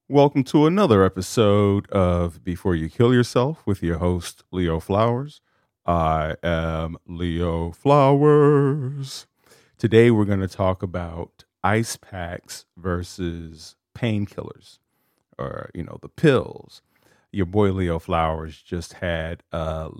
Welcome to another episode of Before You Kill Yourself with your host, Leo Flowers. I am Leo Flowers. Today, we're going to talk about ice packs versus painkillers or, the pills. Your boy, Leo Flowers, just had a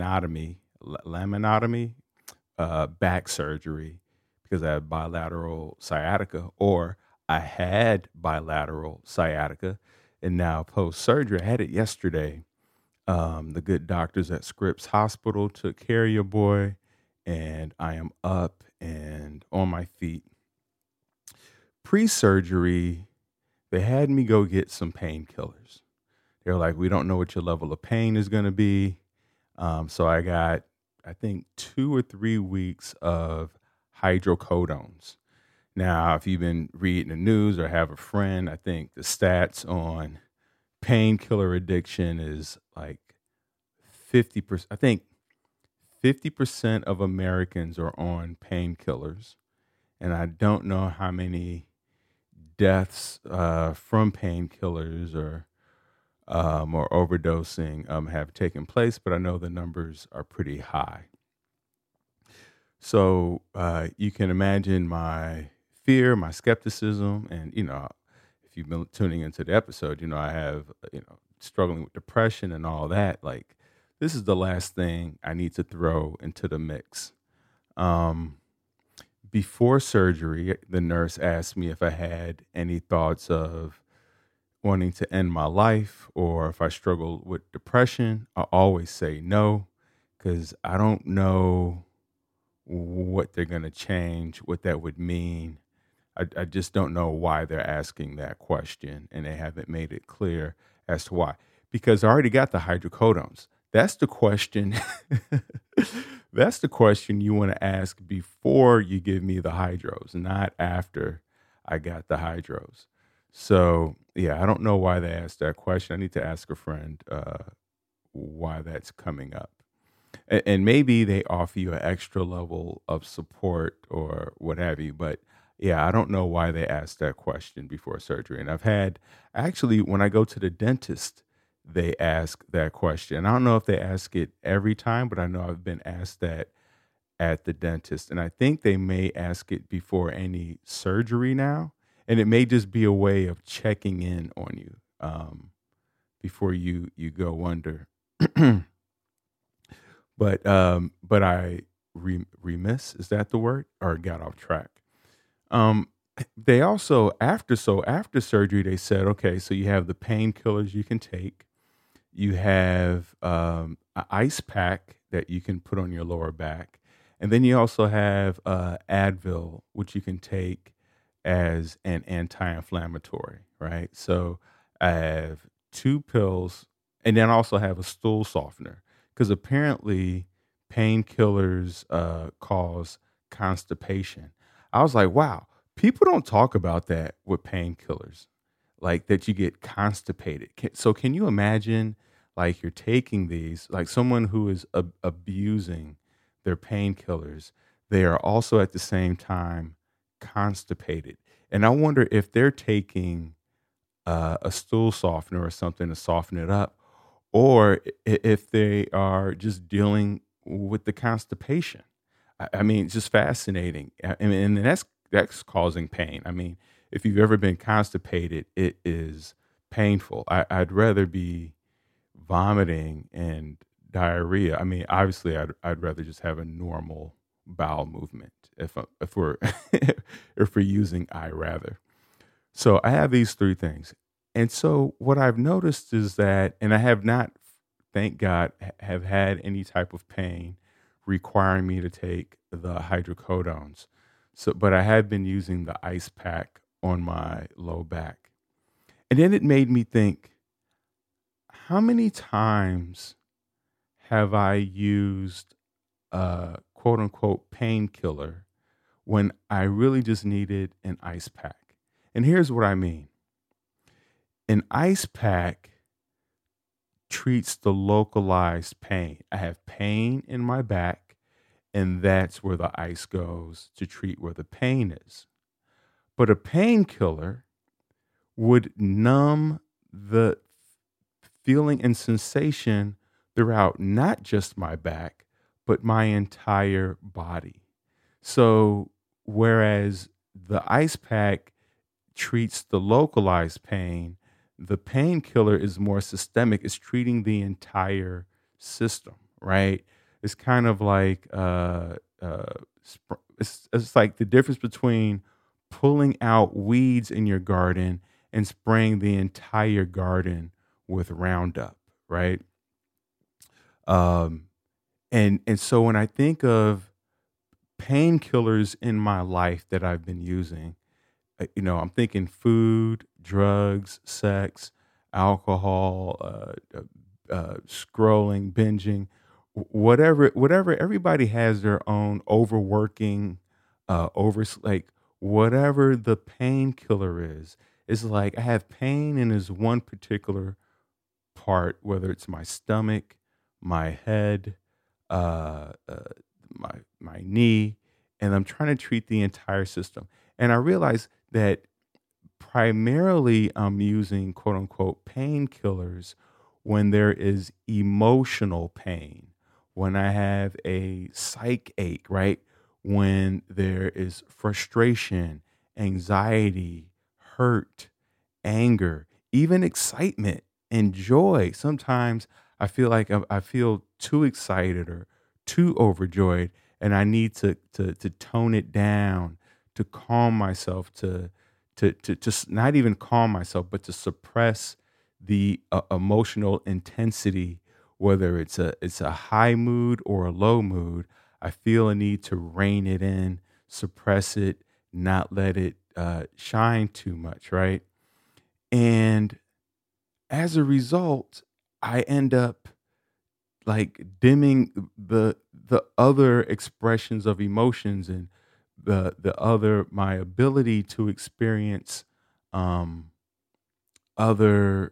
back surgery because I have bilateral sciatica, or I had bilateral sciatica, and now post surgery, I had it yesterday. The good doctors at Scripps Hospital took care of your boy, and I am up and on my feet. Pre surgery, they had me go get some painkillers. They were like, we don't know what your level of pain is going to be. So I got, I think, 2 or 3 weeks of hydrocodones. Now, if you've been reading the news or have a friend, I think the stats on painkiller addiction is like 50%. I think 50% of Americans are on painkillers. And I don't know how many deaths from painkillers or overdosing have taken place, but I know the numbers are pretty high. So you can imagine my fear, my skepticism, and if you've been tuning into the episode, I have struggling with depression and all that. Like, this is the last thing I need to throw into the mix. Um, Before surgery, the nurse asked me if I had any thoughts of wanting to end my life or if I struggle with depression. I always say no because I don't know what they're going to change, what that would mean. I just don't know why they're asking that question, and they haven't made it clear as to why. Because I already got the hydrocodones. That's the question. That's the question you want to ask before you give me the hydros, not after I got the hydros. So, yeah, I don't know why they asked that question. I need to ask a friend why that's coming up. And maybe they offer you an extra level of support or what have you. But yeah, I don't know why they asked that question before surgery. And I've had actually, when I go to the dentist, they ask that question. I don't know if they ask it every time, but I know I've been asked that at the dentist. And I think they may ask it before any surgery now. And it may just be a way of checking in on you before you go under. But I remiss, is that the word, or got off track? Um, they also after surgery they said, okay, so you have the painkillers you can take, you have an ice pack that you can put on your lower back, and then you also have Advil, which you can take as an anti-inflammatory, right? So I have two pills, and then I also have a stool softener because apparently painkillers cause constipation. I was like, wow, people don't talk about that with painkillers, like that you get constipated. So can you imagine, like, you're taking these, like someone who is abusing their painkillers, they are also at the same time constipated. And I wonder if they're taking a stool softener or something to soften it up, or if they are just dealing with the constipation. I mean, it's just fascinating. I mean, and that's causing pain. I mean, if you've ever been constipated, it is painful. I'd rather be vomiting and diarrhea. I mean, obviously, I'd rather just have a normal bowel movement if we're if we're using I rather. So I have these three things. And so what I've noticed is that, and I have not, thank God, have had any type of pain requiring me to take the hydrocodones. So, but I have been using the ice pack on my low back. And then it made me think, how many times have I used a quote unquote painkiller when I really just needed an ice pack? And here's what I mean. An ice pack treats the localized pain. I have pain in my back, and that's where the ice goes to treat where the pain is. But a painkiller would numb the feeling and sensation throughout not just my back, but my entire body. So, whereas the ice pack treats the localized pain, the painkiller is more systemic. It's treating the entire system, right? It's kind of like it's like the difference between pulling out weeds in your garden and spraying the entire garden with Roundup, right? Um, and so when I think of painkillers in my life that I've been using, I'm thinking food, drugs, sex, alcohol, scrolling, binging, whatever. Everybody has their own overworking, like whatever the painkiller is. It's like I have pain in this one particular part, whether it's my stomach, my head, uh, uh, my knee, and I'm trying to treat the entire system. And I realize that primarily I'm using quote unquote painkillers when there is emotional pain, when I have a psych ache, right? When there is frustration, anxiety, hurt, anger, even excitement and joy. Sometimes I feel like I feel too excited or too overjoyed, and I need to tone it down, to calm myself, to just not even calm myself, but to suppress the emotional intensity, whether it's a high mood or a low mood. I feel a need to rein it in, suppress it, not let it shine too much, right? And as a result, I end up like dimming the other expressions of emotions and the other my ability to experience um other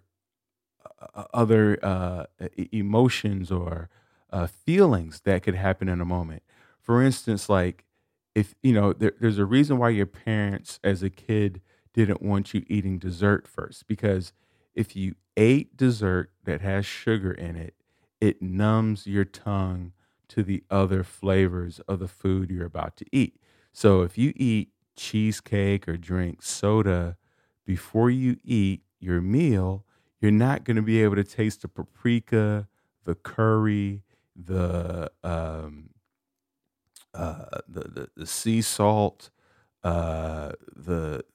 emotions or feelings that could happen in a moment. For instance, like if there's a reason why your parents as a kid didn't want you eating dessert first, because if you ate dessert that has sugar in it, it numbs your tongue to the other flavors of the food you're about to eat. So if you eat cheesecake or drink soda before you eat your meal, you're not going to be able to taste the paprika, the curry, the sea salt, the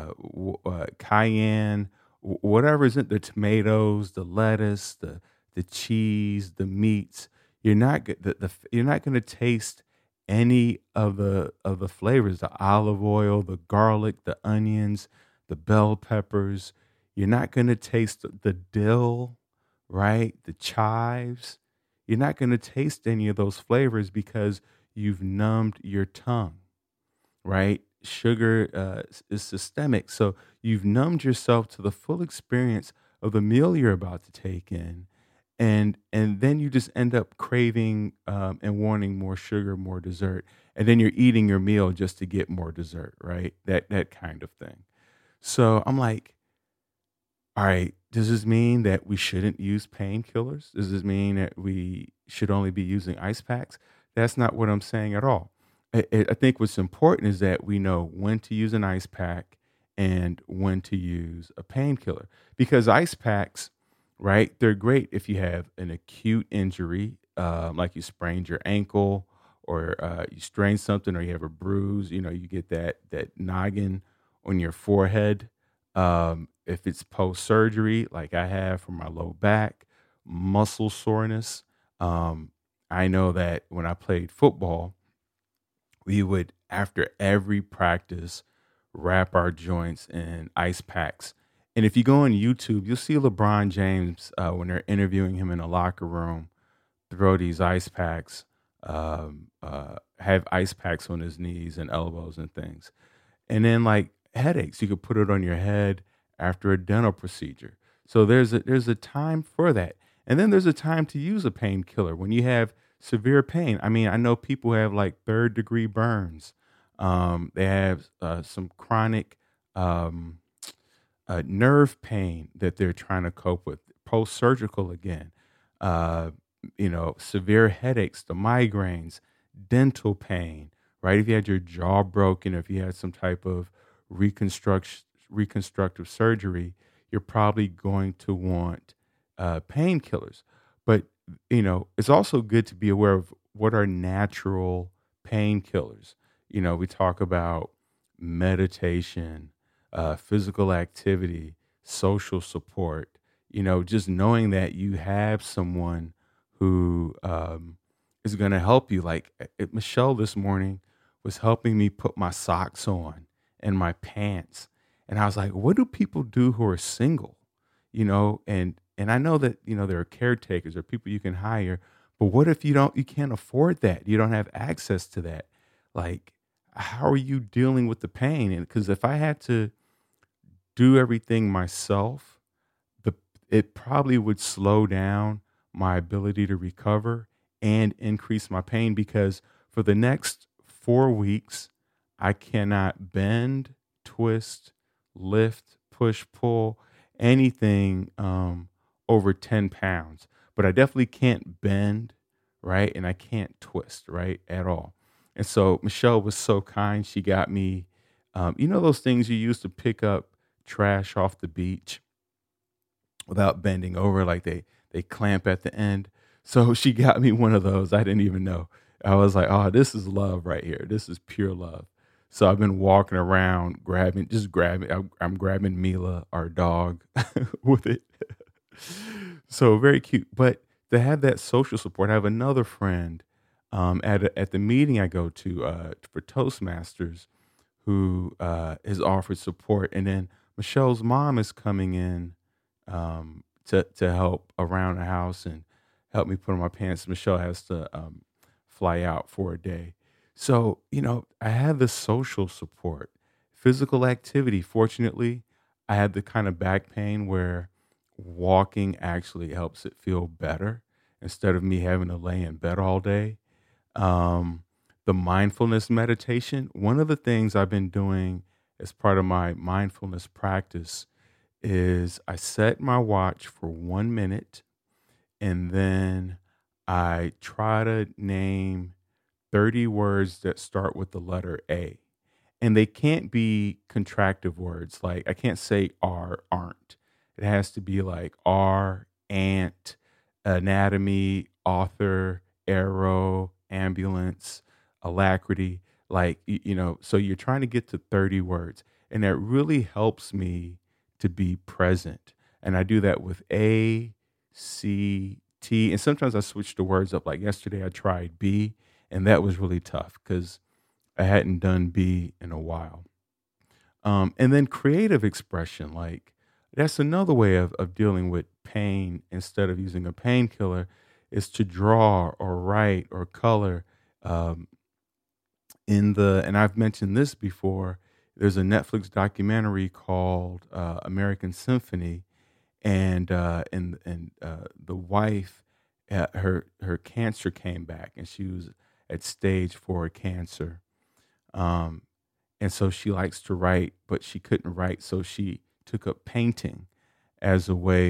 cayenne, whatever is in the tomatoes, the lettuce, the cheese, the meats. You're not going to taste any of the flavors, the olive oil, the garlic, the onions, the bell peppers. You're not going to taste the dill, right? The chives. You're not going to taste any of those flavors because you've numbed your tongue, right? Sugar is systemic. So you've numbed yourself to the full experience of the meal you're about to take in. And then you just end up craving and wanting more sugar, more dessert, and then you're eating your meal just to get more dessert, right? That kind of thing. So I'm like, all right, does this mean that we shouldn't use painkillers? Does this mean that we should only be using ice packs? That's not what I'm saying at all. I think what's important is that we know when to use an ice pack and when to use a painkiller. Because ice packs, right, they're great if you have an acute injury, like you sprained your ankle or you strained something or you have a bruise, you get that noggin on your forehead. If it's post surgery, like I have for my low back, muscle soreness. Um, I know that when I played football, we would, after every practice, wrap our joints in ice packs. And if you go on YouTube, you'll see LeBron James when they're interviewing him in a locker room throw these ice packs, have ice packs on his knees and elbows and things. And then like headaches, you could put it on your head after a dental procedure. So there's a time for that. And then there's a time to use a painkiller when you have severe pain. I mean, I know people have like third degree burns. They have some chronic um, nerve pain that they're trying to cope with, post surgical again, uh, severe headaches, the migraines, dental pain, right? If you had your jaw broken, if you had some type of reconstructive surgery, you're probably going to want painkillers. But, it's also good to be aware of what are natural painkillers. We talk about meditation, physical activity, social support, just knowing that you have someone who is going to help you. Like Michelle this morning was helping me put my socks on and my pants. And I was like, what do people do who are single? And I know that, there are caretakers or people you can hire, but what if you can't afford that? You don't have access to that. Like, how are you dealing with the pain? And because if I had to do everything myself, the it probably would slow down my ability to recover and increase my pain because for the next 4 weeks, I cannot bend, twist, lift, push, pull, anything over 10 pounds. But I definitely can't bend, right? And I can't twist, right? At all. And so Michelle was so kind. She got me, those things you use to pick up trash off the beach without bending over, like they clamp at the end. So she got me one of those. I didn't even know. I was like, oh, this is love right here. This is pure love. So I've been walking around grabbing. I'm grabbing Mila, our dog, with it. So very cute. But to have that social support, I have another friend at the meeting I go to for Toastmasters who has offered support, and then Michelle's mom is coming in to help around the house and help me put on my pants. Michelle has to fly out for a day. So, I had the social support, physical activity. Fortunately, I had the kind of back pain where walking actually helps it feel better instead of me having to lay in bed all day. Um, the mindfulness meditation, one of the things I've been doing as part of my mindfulness practice is I set my watch for 1 minute and then I try to name 30 words that start with the letter A. And they can't be contractive words. Like I can't say are, aren't. It has to be like are, ant, anatomy, author, arrow, ambulance, alacrity. Like, so you're trying to get to 30 words. And that really helps me to be present. And I do that with A, C, T. And sometimes I switch the words up. Like yesterday, I tried B, and that was really tough because I hadn't done B in a while. And then creative expression, like that's another way of dealing with pain instead of using a painkiller is to draw or write or color. Um, and I've mentioned this before, there's a Netflix documentary called American Symphony, and the wife, her cancer came back, and she was at stage 4 cancer. Um, and so she likes to write, but she couldn't write, so she took up painting as a way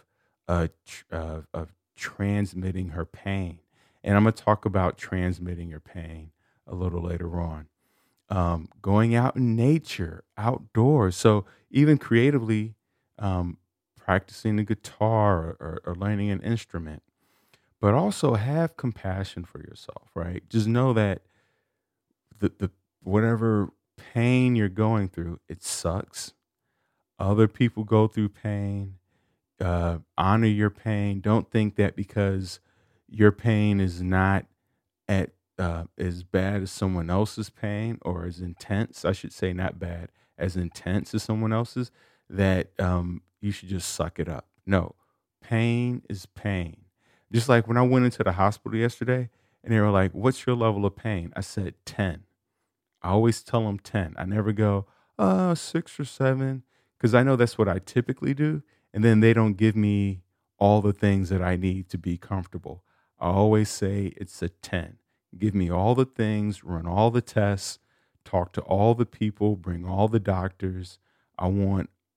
of transmitting her pain. And I'm gonna talk about transmitting your pain a little later on. Going out in nature, outdoors. So even creatively, practicing the guitar or learning an instrument, but also have compassion for yourself, right? Just know that the whatever pain you're going through, it sucks. Other people go through pain. Honor your pain. Don't think that because your pain is not at as bad as someone else's pain or as intense, I should say, not bad, as intense as someone else's, that you should just suck it up. No, pain is pain. Just like when I went into the hospital yesterday and they were like, "What's your level of pain?" I said 10. I always tell them 10. I never go, 6 or 7, because I know that's what I typically do. And then they don't give me all the things that I need to be comfortable. I always say it's a 10. Give me all the things, run all the tests, talk to all the people, bring all the doctors. I want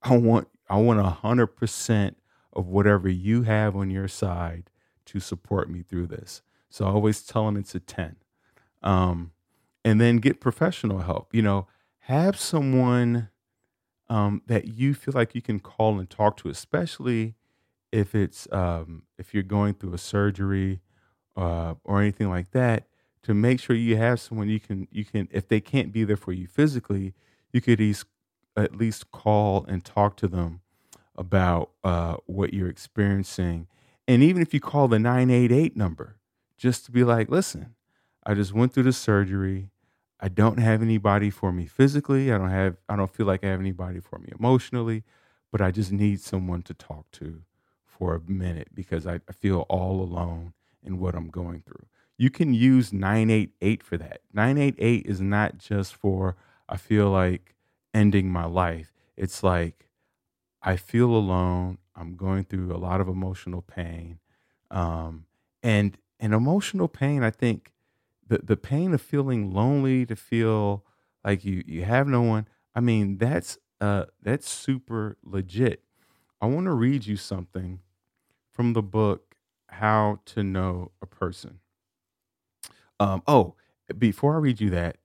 I want 100% of whatever you have on your side to support me through this. So I always tell them it's a 10. Um, and then get professional help. Have someone that you feel like you can call and talk to, especially if you're going through a surgery or anything like that, to make sure you have someone you can if they can't be there for you physically, you could at least call and talk to them about what you're experiencing. And even if you call the 988 number, just to be like, listen, I just went through the surgery. I don't have anybody for me physically. I don't feel like I have anybody for me emotionally, but I just need someone to talk to for a minute because I feel all alone in what I'm going through. You can use 988 for that. 988 is not just for I feel like ending my life. It's like I feel alone. I'm going through a lot of emotional pain. Um, and emotional pain, I think the pain of feeling lonely, to feel like you have no one. I mean, that's super legit. I want to read you something from the book How to Know a Person. Oh, before I read you that,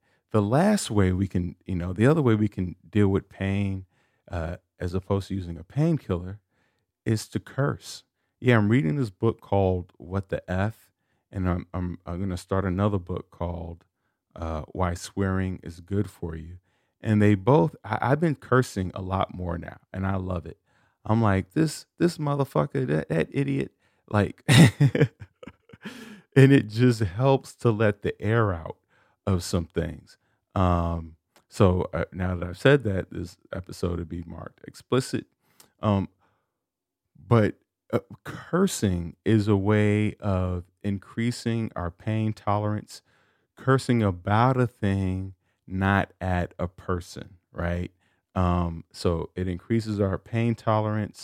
the other way we can deal with pain, as opposed to using a painkiller, is to curse. Yeah, I'm reading this book called What the F, and I'm going to start another book called Why Swearing is Good for You. And I've been cursing a lot more now, and I love it. I'm like, this motherfucker, that idiot, like, and it just helps to let the air out of some things. So now that I've said that, this episode would be marked explicit. Um, but cursing is a way of increasing our pain tolerance, cursing about a thing, not at a person, right? So it increases our pain tolerance,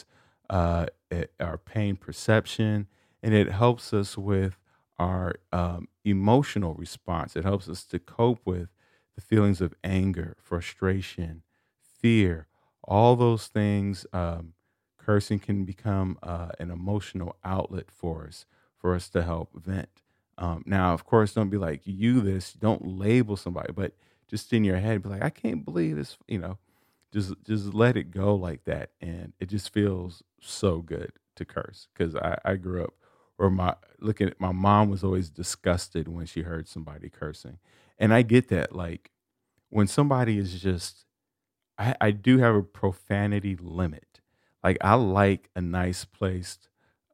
our pain perception, and it helps us with our emotional response. It helps us to cope with the feelings of anger, frustration, fear, all those things. Cursing can become an emotional outlet for us to help vent. Now, of course, don't be like you this. Don't label somebody, but just in your head, be like, I can't believe this. Just let it go like that, and it just feels so good to curse. Because I grew up where my mom was always disgusted when she heard somebody cursing, and I get that. Like when somebody is just I do have a profanity limit. Like I like a nice placed,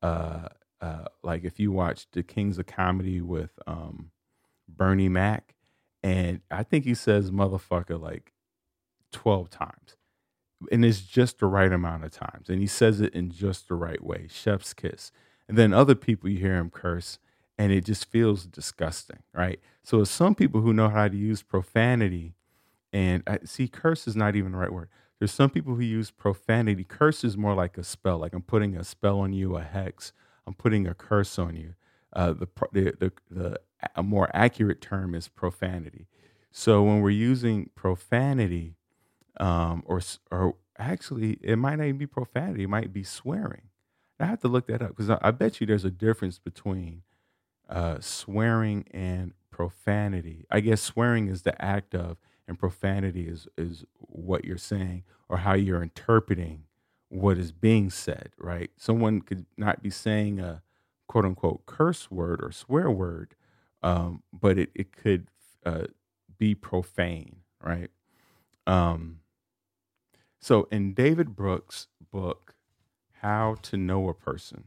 like if you watch The Kings of Comedy with Bernie Mac, and I think he says motherfucker like 12 times, and it's just the right amount of times, and he says it in just the right way, chef's kiss. And then other people, you hear him curse, and it just feels disgusting, right? So it's some people who know how to use profanity, and I see curse is not even the right word. There's some people who use profanity. Curse is more like a spell, like I'm putting a spell on you, a hex. I'm putting a curse on you. The a more accurate term is profanity. So when we're using profanity, or actually, it might not even be profanity. It might be swearing. I have to look that up because I bet you there's a difference between swearing and profanity. I guess swearing is the act of, and profanity is what you're saying or how you're interpreting what is being said. Right? Someone could not be saying a quote unquote curse word or swear word, but it could uh, be profane. Right? Um, so in David Brooks' book, How to Know a Person,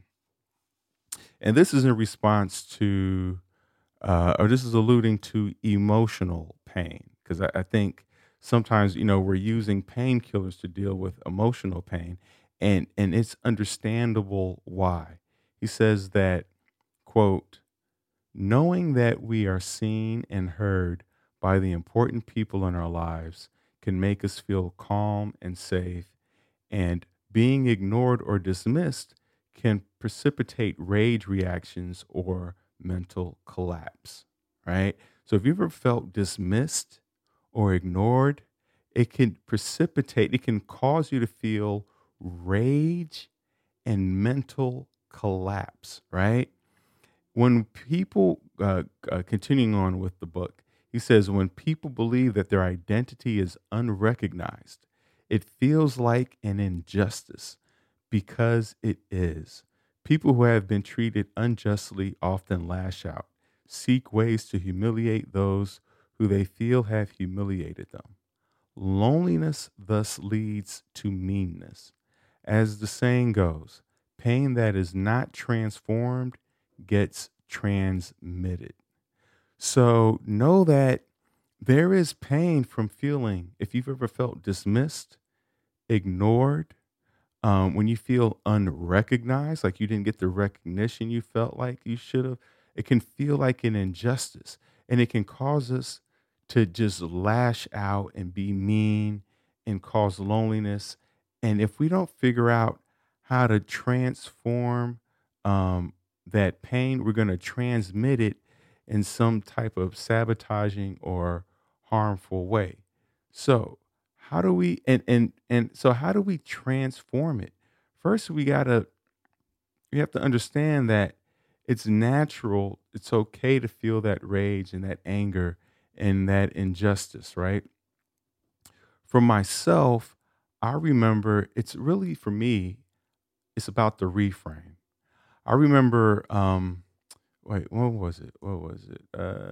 and this is in response to, or this is alluding to emotional pain, because I think sometimes we're using painkillers to deal with emotional pain, and it's understandable why. He says that, quote, knowing that we are seen and heard by the important people in our lives can make us feel calm and safe, and being ignored or dismissed can precipitate rage reactions or mental collapse, right? So, if you ever felt dismissed or ignored, it can precipitate, it can cause you to feel rage and mental collapse, right? When people, continuing on with the book, he says, when people believe that their identity is unrecognized, it feels like an injustice because it is. People who have been treated unjustly often lash out, seek ways to humiliate those who they feel have humiliated them. Loneliness thus leads to meanness. As the saying goes, pain that is not transformed gets transmitted. So know that there is pain from feeling, if you've ever felt dismissed, ignored, when you feel unrecognized, like you didn't get the recognition you felt like you should have, it can feel like an injustice and it can cause us to just lash out and be mean and cause loneliness. And if we don't figure out how to transform that pain, we're going to transmit it in some type of sabotaging or harmful way. So, how do we and so how do we transform it? First, we have to understand that it's natural, it's okay to feel that rage and that anger and that injustice, right? For myself, I remember it's really for me, it's about the reframe. I remember wait, what was it? What was it?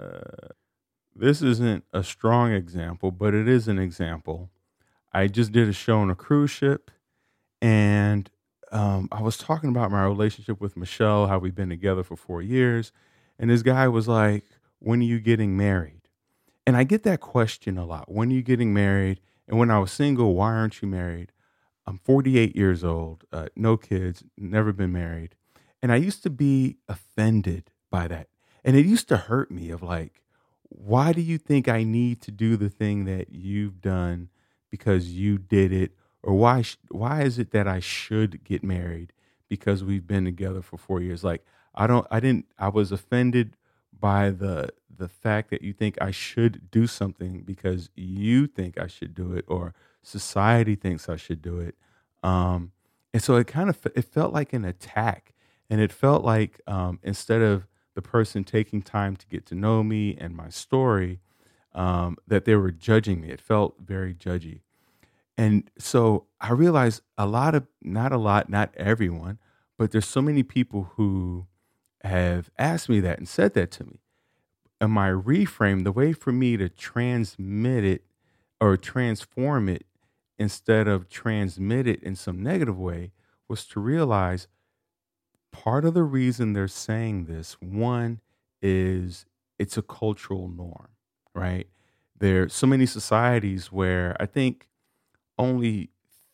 This isn't a strong example, but it is an example. I just did a show on a cruise ship, and I was talking about my relationship with Michelle, how we've been together for 4 years. And this guy was like, when are you getting married? And I get that question a lot. When are you getting married? And when I was single, why aren't you married? I'm 48 years old, no kids, never been married. And I used to be offended by that. And it used to hurt me of like, why do you think I need to do the thing that you've done because you did it? Or why is it that I should get married because we've been together for 4 years? Like I was offended by the fact that you think I should do something because you think I should do it or society thinks I should do it. Um, and so it felt like an attack, and it felt like instead of the person taking time to get to know me and my story, that they were judging me. It felt very judgy. And so I realized not a lot, not everyone, but there's so many people who have asked me that and said that to me. And my reframe, the way for me to transmit it or transform it instead of transmit it in some negative way was to realize part of the reason they're saying this, one, is it's a cultural norm, right? There are so many societies where I think only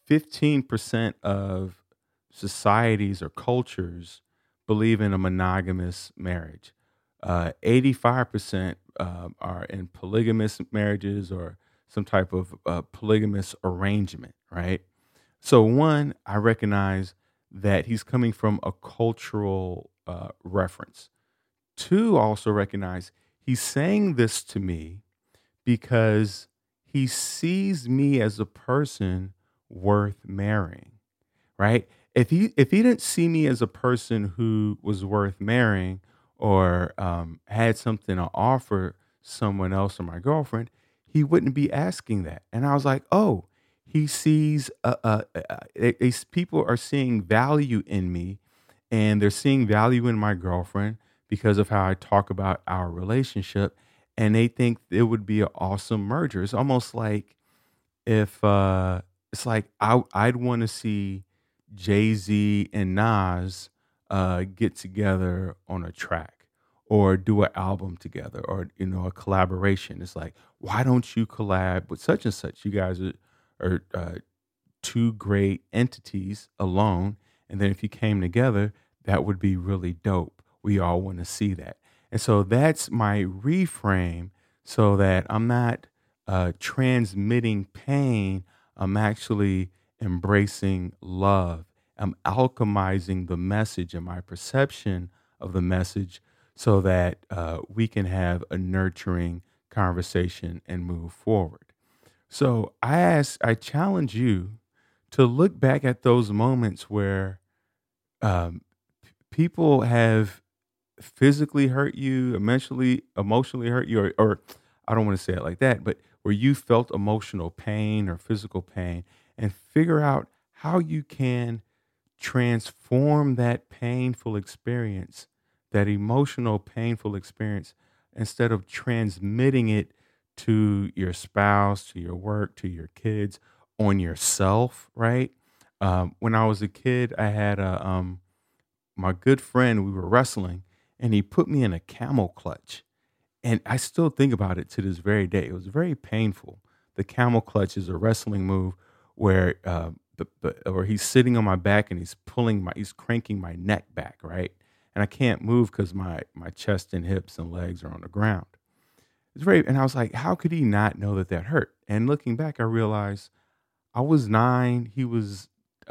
15% of societies or cultures believe in a monogamous marriage. 85% are in polygamous marriages or some type of polygamous arrangement, right? So, one, I recognize that he's coming from a cultural reference. Two, also recognize he's saying this to me because he sees me as a person worth marrying, right? If he didn't see me as a person who was worth marrying or had something to offer someone else or my girlfriend, he wouldn't be asking that. And I was like, oh, he sees people are seeing value in me, and they're seeing value in my girlfriend because of how I talk about our relationship, and they think it would be an awesome merger. It's almost like if it's like I'd want to see Jay Z and Nas get together on a track or do an album together or a collaboration. It's like, why don't you collab with such and such? You guys are two great entities alone, and then if you came together, that would be really dope. We all want to see that, and so that's my reframe, so that I'm not transmitting pain. I'm actually embracing love. I'm alchemizing the message and my perception of the message so that we can have a nurturing conversation and move forward. So I challenge you to look back at those moments where um, people have physically hurt you, emotionally hurt you, or I don't want to say it like that, but where you felt emotional pain or physical pain, and figure out how you can transform that painful experience, that emotional painful experience, instead of transmitting it to your spouse, to your work, to your kids, on yourself, right? When I was a kid, I had a my good friend, we were wrestling, and he put me in a camel clutch. And I still think about it to this very day. It was very painful. The camel clutch is a wrestling move where where he's sitting on my back and he's cranking my neck back, right? And I can't move because my chest and hips and legs are on the ground. It's very, and I was like, how could he not know that that hurt? And looking back, I realized I was 9, he was,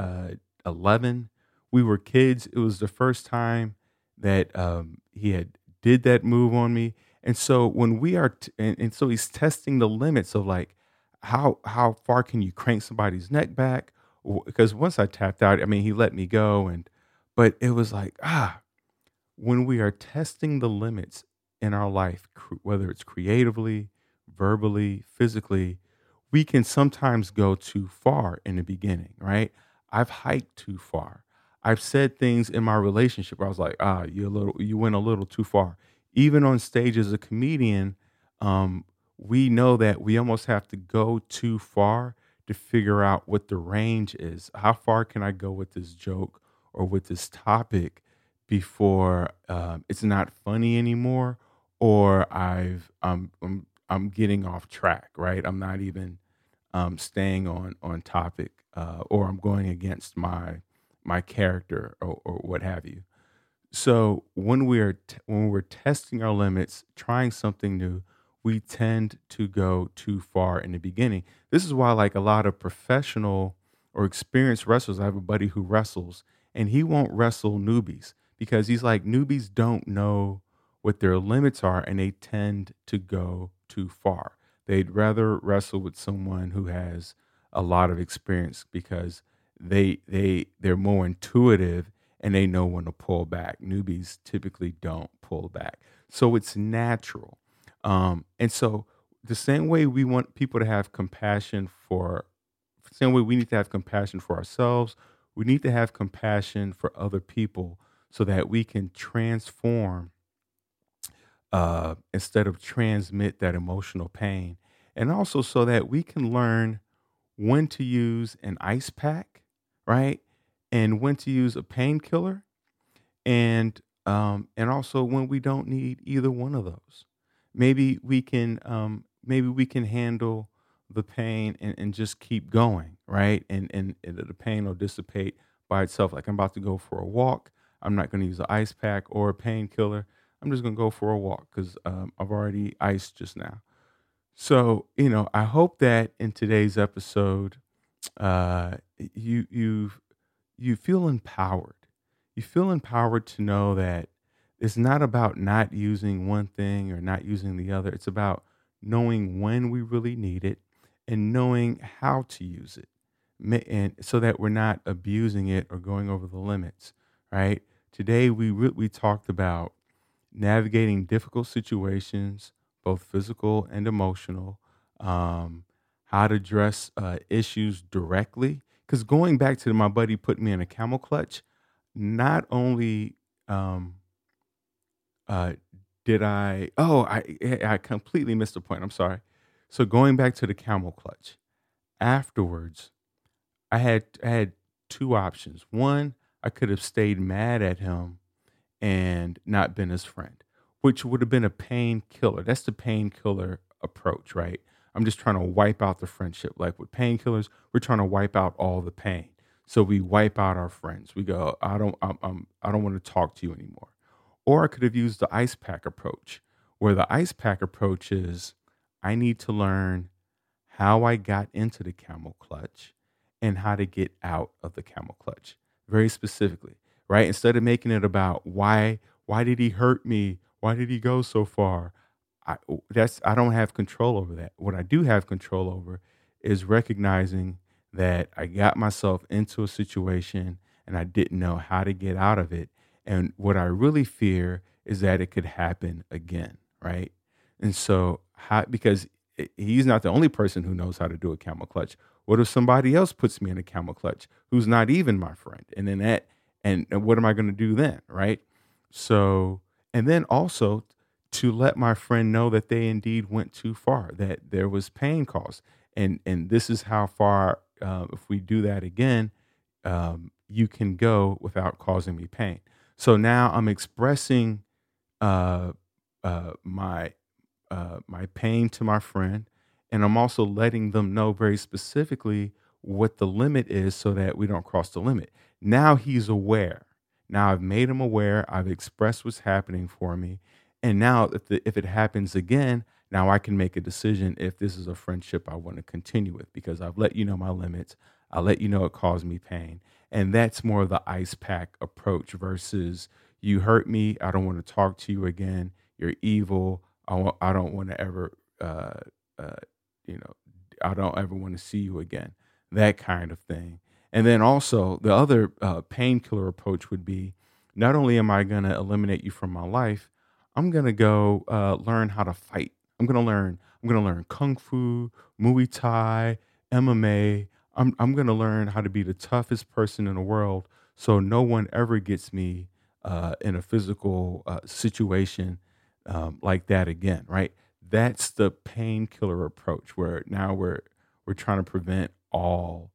11. We were kids. It was the first time that, he had did that move on me, and so when we are t and so he's testing the limits of, like, how far can you crank somebody's neck back? Because once I tapped out, I mean, he let me go, but it was like, when we are testing the limits in our life, whether it's creatively, verbally, physically, we can sometimes go too far in the beginning, right? I've hiked too far. I've said things in my relationship where I was like, you went a little too far. Even on stage as a comedian, we know that we almost have to go too far to figure out what the range is. How far can I go with this joke or with this topic before it's not funny anymore, or I'm getting off track, right? I'm not even staying on topic, or I'm going against my character or what have you. So when we're testing our limits, trying something new, we tend to go too far in the beginning. This is why, like a lot of professional or experienced wrestlers, I have a buddy who wrestles, and he won't wrestle newbies because he's like newbies don't know what their limits are, and they tend to go too far. They'd rather wrestle with someone who has a lot of experience because they're more intuitive and they know when to pull back. Newbies typically don't pull back. So it's natural. And so the same way we want people to have compassion for, same way we need to have compassion for ourselves, we need to have compassion for other people so that we can transform instead of transmit that emotional pain. And also so that we can learn when to use an ice pack, right? And when to use a painkiller, and also when we don't need either one of those. Maybe we can handle the pain and just keep going, right? And the pain will dissipate by itself. Like I'm about to go for a walk. I'm not going to use an ice pack or a painkiller. I'm just going to go for a walk because I've already iced just now. So, I hope that in today's episode, you you feel empowered. You feel empowered to know that it's not about not using one thing or not using the other. It's about knowing when we really need it and knowing how to use it, and so that we're not abusing it or going over the limits. Right? Today we talked about navigating difficult situations, both physical and emotional, how to address issues directly. Because going back to my buddy put me in a camel clutch, not only um, uh, did I completely missed the point. I'm sorry. So going back to the camel clutch, afterwards, I had two options. One, I could have stayed mad at him and not been his friend, which would have been a painkiller. That's the painkiller approach, right? I'm just trying to wipe out the friendship. Like with painkillers, we're trying to wipe out all the pain. So we wipe out our friends. We go, I don't want to talk to you anymore. Or I could have used the ice pack approach, where the ice pack approach is I need to learn how I got into the camel clutch and how to get out of the camel clutch very specifically, right? Instead of making it about why did he hurt me? Why did he go so far? I don't have control over that. What I do have control over is recognizing that I got myself into a situation and I didn't know how to get out of it. And what I really fear is that it could happen again, right? And so, because he's not the only person who knows how to do a camel clutch. What if somebody else puts me in a camel clutch who's not even my friend? And what am I going to do then, right? So, and then also to let my friend know that they indeed went too far, that there was pain caused, and this is how far. If we do that again, you can go without causing me pain. So now I'm expressing uh, my my pain to my friend, and I'm also letting them know very specifically what the limit is, so that we don't cross the limit. Now he's aware. Now I've made him aware. I've expressed what's happening for me, and now if it happens again, now I can make a decision if this is a friendship I want to continue with, because I've let you know my limits. I let you know it caused me pain, and that's more of the ice pack approach versus you hurt me. I don't want to talk to you again. You're evil. I don't want to ever, uh, you know, I don't ever want to see you again. That kind of thing. And then also the other painkiller approach would be, not only am I going to eliminate you from my life, I'm going to go learn how to fight. I'm going to learn kung fu, Muay Thai, MMA. I'm going to learn how to be the toughest person in the world, so no one ever gets me in a physical situation like that again, right? That's the painkiller approach, where now we're trying to prevent all.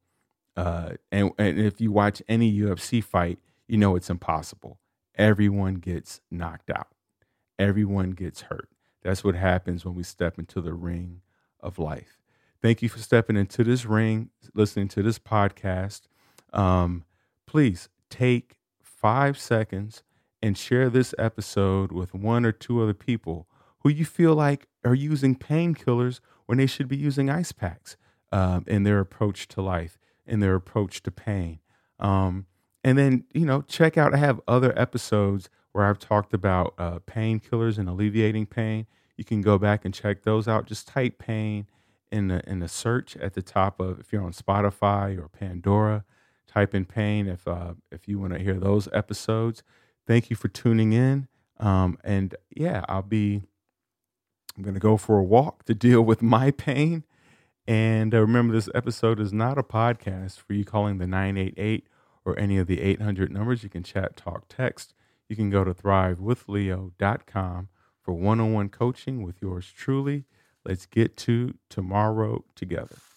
And if you watch any UFC fight, you know it's impossible. Everyone gets knocked out. Everyone gets hurt. That's what happens when we step into the ring of life. Thank you for stepping into this ring, listening to this podcast. Um, Please take 5 seconds and share this episode with one or two other people who you feel like are using painkillers when they should be using ice packs in their approach to life, in their approach to pain. Um, and then, check out, I have other episodes where I've talked about painkillers and alleviating pain. You can go back and check those out. Just type pain in the search at the top of, if you're on Spotify or Pandora, type in pain if you want to hear those episodes. Thank you for tuning in. And yeah, I'm going to go for a walk to deal with my pain. And remember, this episode is not a podcast for you calling the 988 or any of the 800 numbers. You can chat, talk, text. You can go to thrivewithleo.com for one-on-one coaching with yours truly. Let's get to tomorrow together.